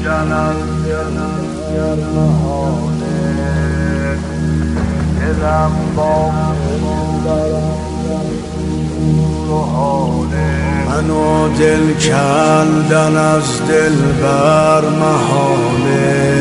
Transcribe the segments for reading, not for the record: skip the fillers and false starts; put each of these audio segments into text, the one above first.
دلم با منو دل کندن از دل بر محاله،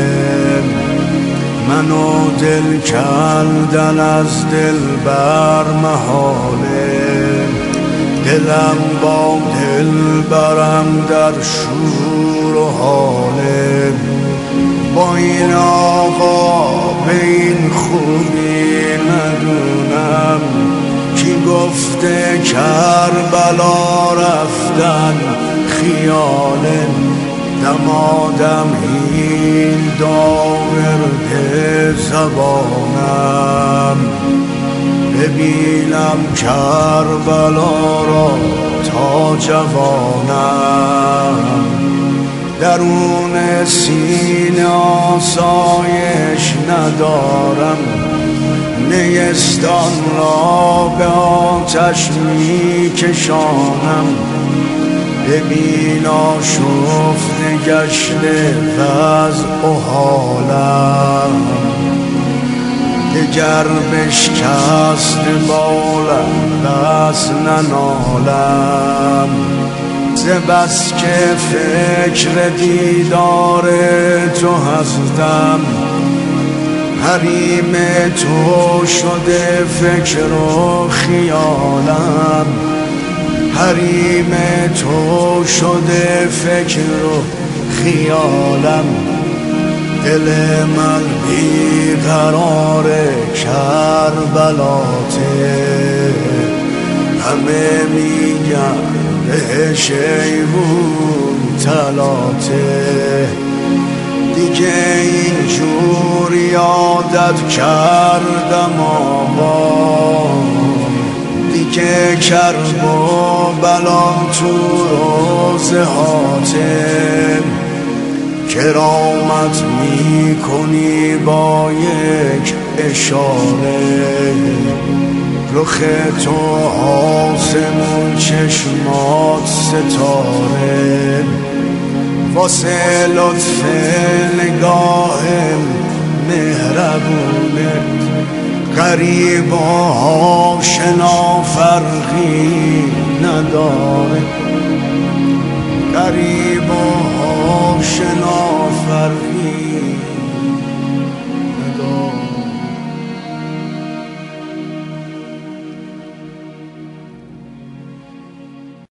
منو دل کندن از دل بر محاله. دلم با دل برم در شور و حاله، با این آقا به این خوبی ندونم کی گفته کربلا رفتن خیاله. دمادم این داورد زبانم، ببینم کربلا را تا جوانم. درون سینه آسایش ندارم، نیستان را به آتش می کشانم. ببین آشفته گشته وضع و حالم، دگر بشکست بالم بس ننالم. ز بس که فکر دیدار تو هستم، حریم تو شده فکر و خیالم. حریم تو شده فکر و خیالم. دل من بیقرار کربلاته، همه میگن بهش ایوون تلاته. دیگه اینجور یادت کردم آقا، دیگه کرب و بلام تو روزهاته. کرامت میکنی با یک اشاره، رخ تو آسمون چشمات ستاره. واسه لطف نگاه مهربونه، غریب و آشنا فرقی نداره. غریب و آشنا فرقی